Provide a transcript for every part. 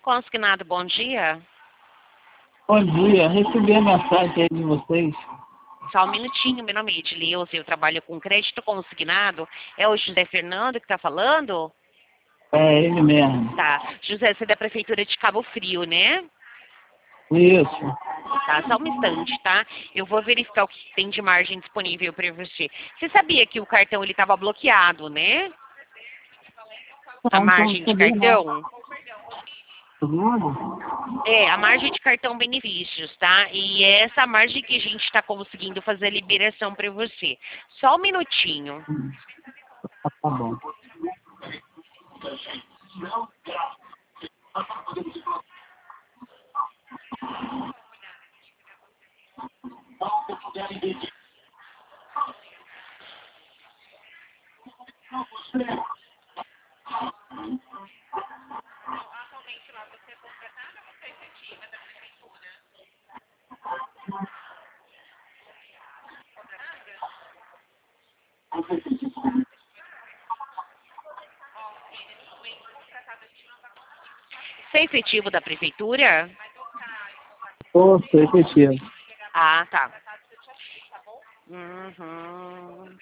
Consignado, bom dia. Bom dia, recebi a mensagem aí de vocês. Só um minutinho, meu nome é Edileuza, eu trabalho com crédito consignado. É o José Fernando que está falando? É ele mesmo. Tá. José, você é da Prefeitura de Cabo Frio, né? Isso. Tá, só um instante, tá? Eu vou verificar o que tem de margem disponível para você. Você sabia que o cartão ele estava bloqueado, né? A margem de cartão? É, a margem de cartão benefícios, tá? E é essa margem que a gente está conseguindo fazer a liberação para você. Só um minutinho. Tá bom. Você é efetivo da Prefeitura? Sou efetivo. Ah, tá. Uhum.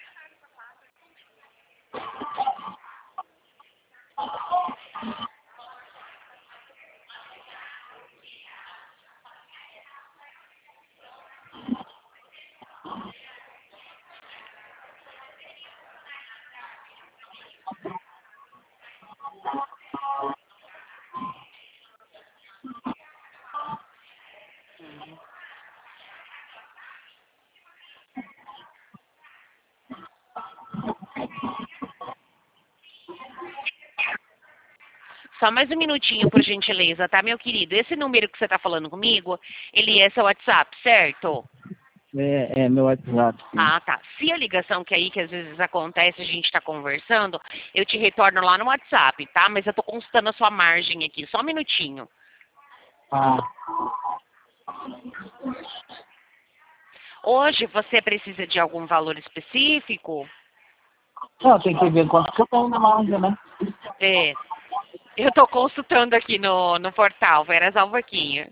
Só mais um minutinho, por gentileza, tá, meu querido? Esse número que você está falando comigo, ele é seu WhatsApp, certo? É meu WhatsApp, sim. Ah, tá. Se a ligação que aí, que às vezes acontece, a gente está conversando, eu te retorno lá no WhatsApp, tá? Mas eu tô consultando a sua margem aqui. Só um minutinho. Ah, Hoje você precisa de algum valor específico? não, tem que ver quanto que eu tenho na margem, né? É. Eu tô consultando aqui no portal. Vera só um pouquinho.